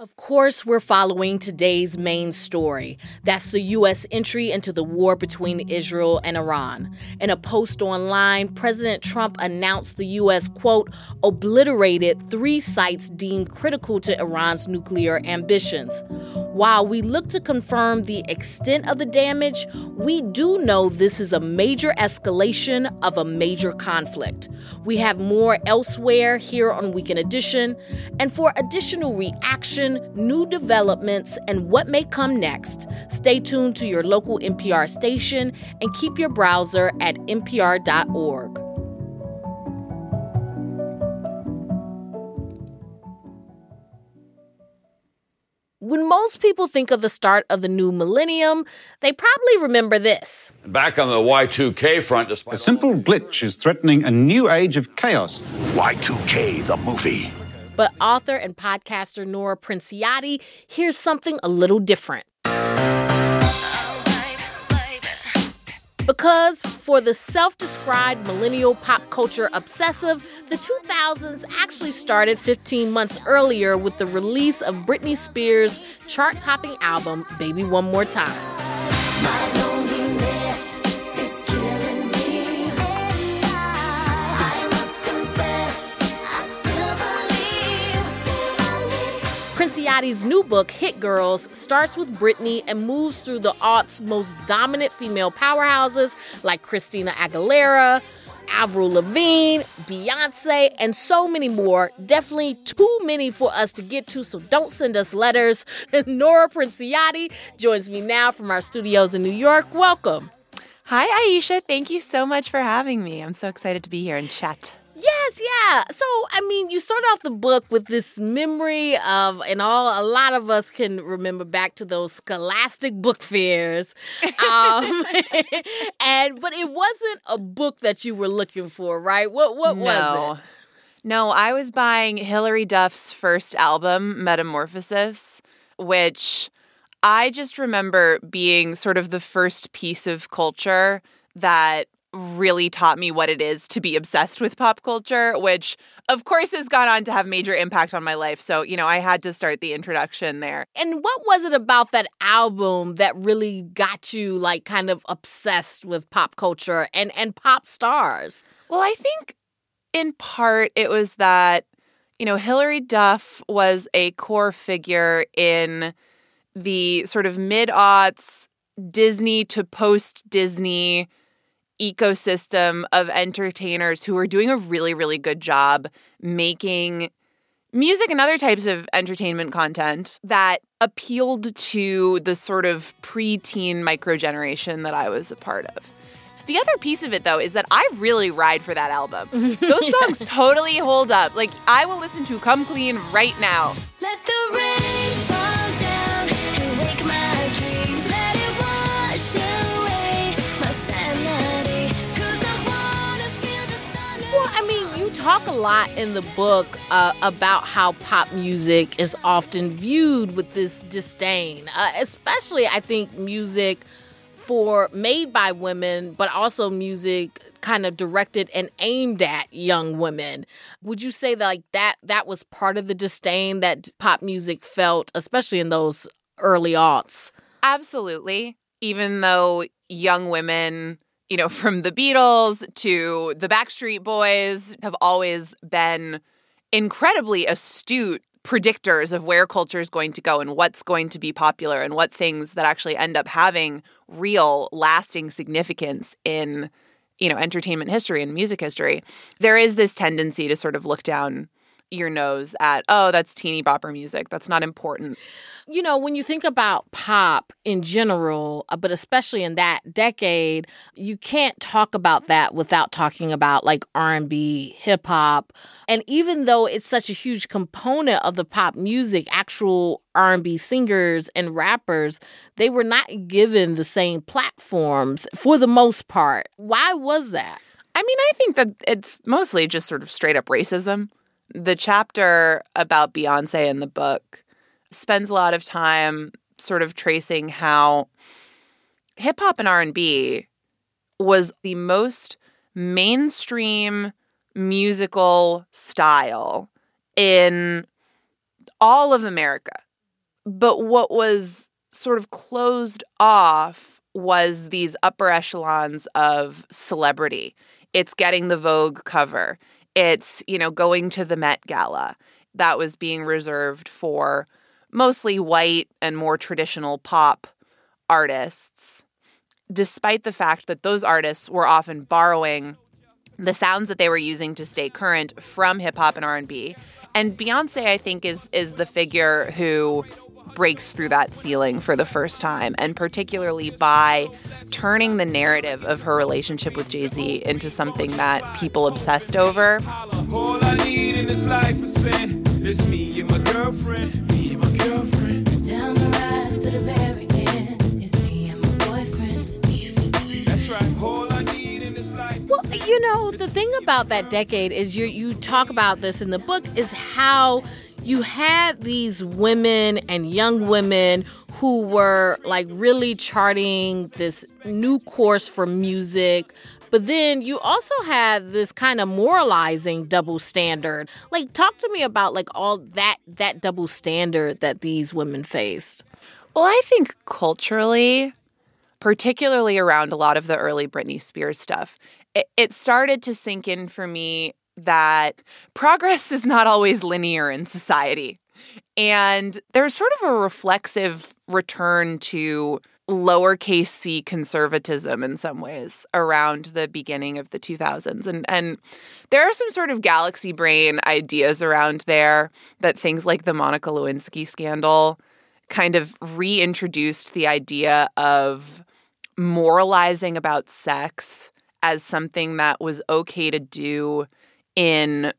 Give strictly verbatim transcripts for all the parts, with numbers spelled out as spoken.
Of course, we're following today's main story. That's the U S entry into the war between Israel and Iran. In a post online, President Trump announced the U S, quote, obliterated three sites deemed critical to Iran's nuclear ambitions. While we look to confirm the extent of the damage, we do know this is a major escalation of a major conflict. We have more elsewhere here on Weekend Edition. And for additional reaction, new developments, and what may come next, stay tuned to your local N P R station and keep your browser at N P R dot org. When most people think of the start of the new millennium, they probably remember this. Back on the Y two K front, despite a simple glitch is threatening a new age of chaos. Y two K, the movie. But author and podcaster Nora Princiotti hears something a little different. Because for the self-described millennial pop culture obsessive, the two thousands actually started fifteen months earlier with the release of Britney Spears' chart-topping album, Baby One More Time. My loneliness is killing me. I must confess, I still believe, still believe. Princiotti's new book, Hit Girls, starts with Britney and moves through the aughts' most dominant female powerhouses like Christina Aguilera, Avril Lavigne, Beyonce, and so many more. Definitely too many for us to get to, so don't send us letters. Nora Princiotti joins me now from our studios in New York. Welcome. Hi, Aisha. Thank you so much for having me. I'm so excited to be here and chat. Yes, yeah. So, I mean, you start off the book with this memory of, and all a lot of us can remember back to those scholastic book fairs. Um, and but it wasn't a book that you were looking for, right? What what no. was it? No, I was buying Hilary Duff's first album, Metamorphosis, which I just remember being sort of the first piece of culture that really taught me what it is to be obsessed with pop culture, which, of course, has gone on to have major impact on my life. So, you know, I had to start the introduction there. And what was it about that album that really got you, like, kind of obsessed with pop culture and, and pop stars? Well, I think in part it was that, you know, Hilary Duff was a core figure in the sort of mid-aughts Disney to post-Disney ecosystem of entertainers who were doing a really, really good job making music and other types of entertainment content that appealed to the sort of pre-teen micro-generation that I was a part of. The other piece of it, though, is that I really ride for that album. Those songs totally hold up. Like, I will listen to Come Clean right now. Let the rain fall down and wake my dreams. Let it wash away my sanity. Cause I wanna feel the thunder. Well, I mean, you talk a lot in the book uh, about how pop music is often viewed with this disdain, uh, especially, I think, music for made by women, but also music kind of directed and aimed at young women. Would you say that like that that was part of the disdain that pop music felt, especially in those early aughts? Absolutely. Even though young women, you know, from the Beatles to the Backstreet Boys have always been incredibly astute predictors of where culture is going to go and what's going to be popular and what things that actually end up having real lasting significance in, you know, entertainment history and music history. There is this tendency to sort of look down your nose at, oh, that's teeny bopper music. That's not important. You know, when you think about pop in general, uh, but especially in that decade, you can't talk about that without talking about like R and B, hip hop. And even though it's such a huge component of the pop music, actual R and B singers and rappers, they were not given the same platforms for the most part. Why was that? I mean, I think that it's mostly just sort of straight up racism. The chapter about Beyonce in the book spends a lot of time sort of tracing how hip hop and R and B was the most mainstream musical style in all of America But what was sort of closed off was these upper echelons of celebrity. It's getting the Vogue cover. It's, you know, going to the Met Gala. That was being reserved for mostly white and more traditional pop artists, despite the fact that those artists were often borrowing the sounds that they were using to stay current from hip hop and R and B. And Beyonce, I think, is is the figure who breaks through that ceiling for the first time, and particularly by turning the narrative of her relationship with Jay-Z into something that people obsessed over. All I need in this life is sin. It's me and my girlfriend, me and my girlfriend. Down the ride to the very end. It's me and my boyfriend. Me and my boyfriend. That's right. All I need in this life. Well, you know, the thing about that decade is you you talk about this in the book is how you had these women and young women who were like really charting this new course for music. But then you also had this kind of moralizing double standard. Like, talk to me about like all that that double standard that these women faced. Well, I think culturally, particularly around a lot of the early Britney Spears stuff, it, it started to sink in for me that progress is not always linear in society. And there's sort of a reflexive return to lowercase c conservatism in some ways around the beginning of the two thousands. And and there are some sort of galaxy brain ideas around there that things like the Monica Lewinsky scandal kind of reintroduced the idea of moralizing about sex as something that was okay to do in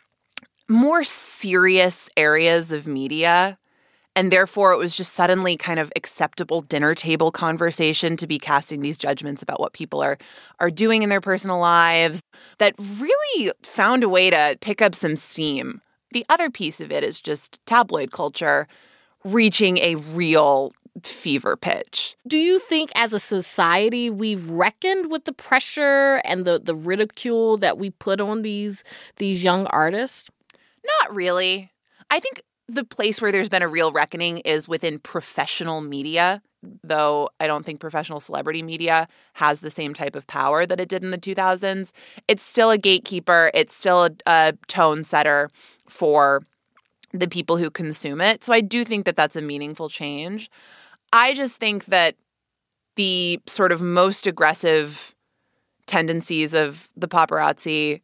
more serious areas of media. And therefore, it was just suddenly kind of acceptable dinner table conversation to be casting these judgments about what people are are doing in their personal lives that really found a way to pick up some steam. The other piece of it is just tabloid culture reaching a real fever pitch. Do you think as a society we've reckoned with the pressure and the, the ridicule that we put on these these young artists? Not really. I think the place where there's been a real reckoning is within professional media, though I don't think professional celebrity media has the same type of power that it did in the two thousands. It's still a gatekeeper. It's still a, a tone setter for the people who consume it. So I do think that that's a meaningful change. I just think that the sort of most aggressive tendencies of the paparazzi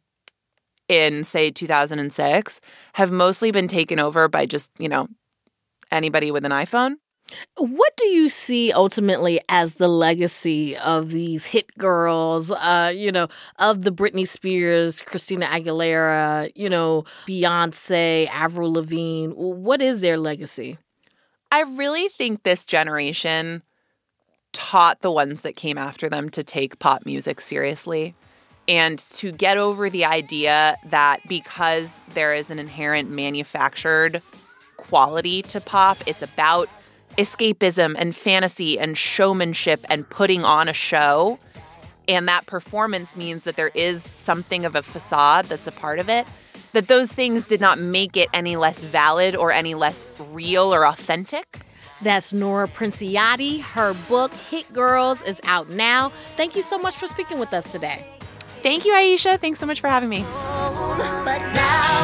in, say, two thousand six have mostly been taken over by just, you know, anybody with an iPhone. What do you see ultimately as the legacy of these hit girls, uh, you know, of the Britney Spears, Christina Aguilera, you know, Beyonce, Avril Lavigne? What is their legacy? I really think this generation taught the ones that came after them to take pop music seriously and to get over the idea that because there is an inherent manufactured quality to pop, it's about escapism and fantasy and showmanship and putting on a show. And that performance means that there is something of a facade that's a part of it. That those things did not make it any less valid or any less real or authentic. That's Nora Princiotti. Her book, Hit Girls, is out now. Thank you so much for speaking with us today. Thank you, Aisha. Thanks so much for having me. But now